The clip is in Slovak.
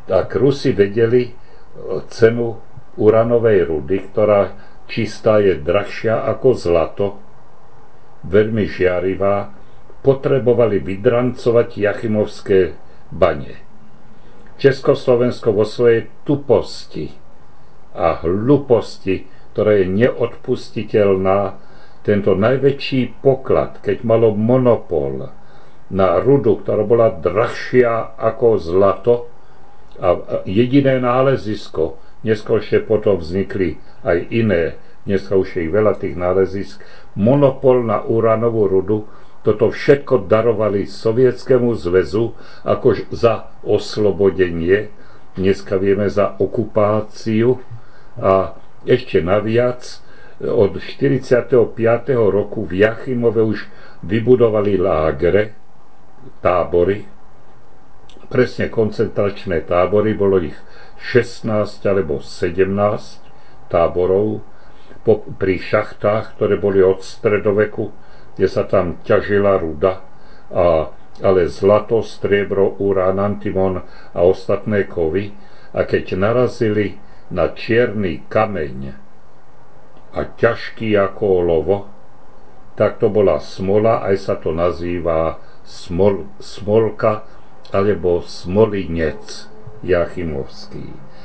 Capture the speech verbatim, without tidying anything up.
tak Rusi vedeli cenu uranovej rudy, ktorá čistá je drahšia ako zlato, veľmi žiarivá, potrebovali vydrancovať Jachimovské bane. Československo vo svojej tuposti a hluposti, ktorá je neodpustiteľná, tento najväčší poklad, keď malo monopol na rudu, ktorá bola drahšia ako zlato a jediné nálezisko, neskôršie potom vznikli aj iné, dneska už je ich veľa tých nálezisk, monopol na uránovú rudu, toto všetko darovali Sovietskému zväzu ako za oslobodenie, dneska vieme za okupáciu a ešte naviac od štyridsiateho piateho roku v Jachimove už vybudovali lágre, tábory, presne koncentračné tábory, bolo ich šestnásť alebo sedemnásť táborov po, pri šachtách, ktoré boli od stredoveku, kde sa tam ťažila ruda, a, ale zlato, striebro, urán, antimon a ostatné kovy. A keď narazili na čierny kameň a ťažký ako olovo, tak to bola smola, aj sa to nazýva smol, smolka alebo smolinec jachimovský.